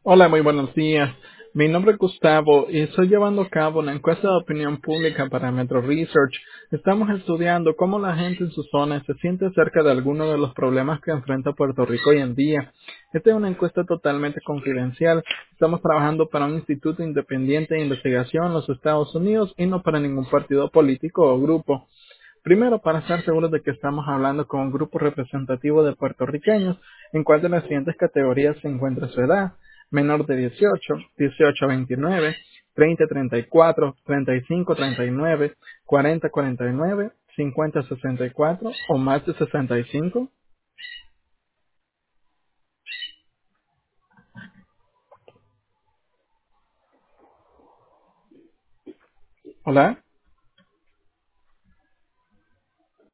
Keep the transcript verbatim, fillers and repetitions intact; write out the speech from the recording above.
Hola, muy buenos días. Mi nombre es Gustavo y estoy llevando a cabo una encuesta de opinión pública para Metro Research. Estamos estudiando cómo la gente en su zona se siente acerca de algunos de los problemas que enfrenta Puerto Rico hoy en día. Esta es una encuesta totalmente confidencial. Estamos trabajando para un instituto independiente de investigación en los Estados Unidos y no para ningún partido político o grupo. Primero, para estar seguros de que estamos hablando con un grupo representativo de puertorriqueños, en cuál de las siguientes categorías se encuentra su edad: menor de dieciocho, dieciocho a veintinueve, treinta a treinta y cuatro, treinta y cinco a treinta y nueve, cuarenta a cuarenta y nueve, cincuenta a sesenta y cuatro o más de sesenta y cinco. Hola.